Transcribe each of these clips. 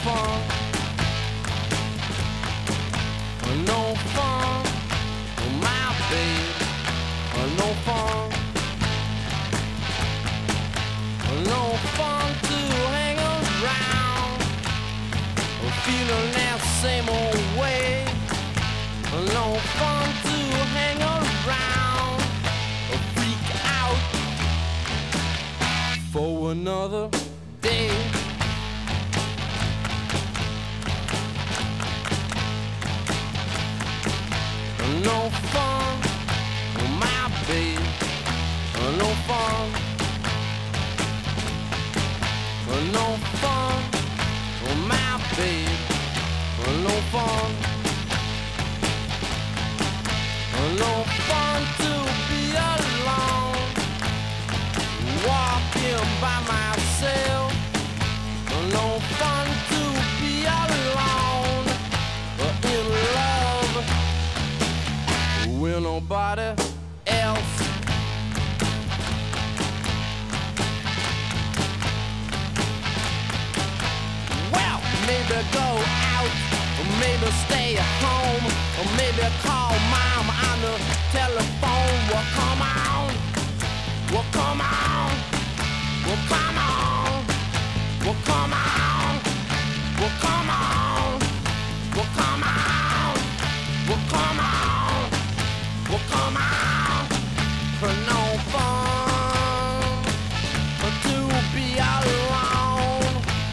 fun, no fun, my babe, no fun, no fun to hang around, feeling that same old way, no fun to hang around, freak out for another day. No fun, my babe, no fun, no fun, my babe, no fun, no fun to be alone, walking by myself, no fun to be alone, in love with nobody else. Well, maybe go out, or maybe stay at home, or maybe call mom on the telephone. Well, come on, well, come on, well, come on, well, come on, well, come on, well, come on, well, come on. Well, come on, for no fun to be alone.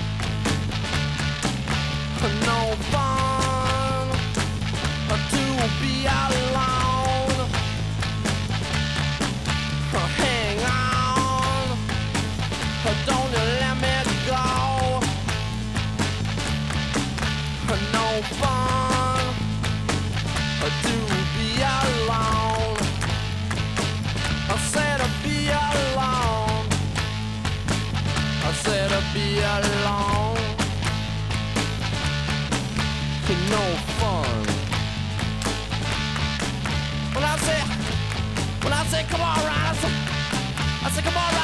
For no fun to be alone. Hang on, don't you let me go. For no fun to be alone. I said to be alone. I said to be alone. No fun. When I say come on, Ryan, I say come on.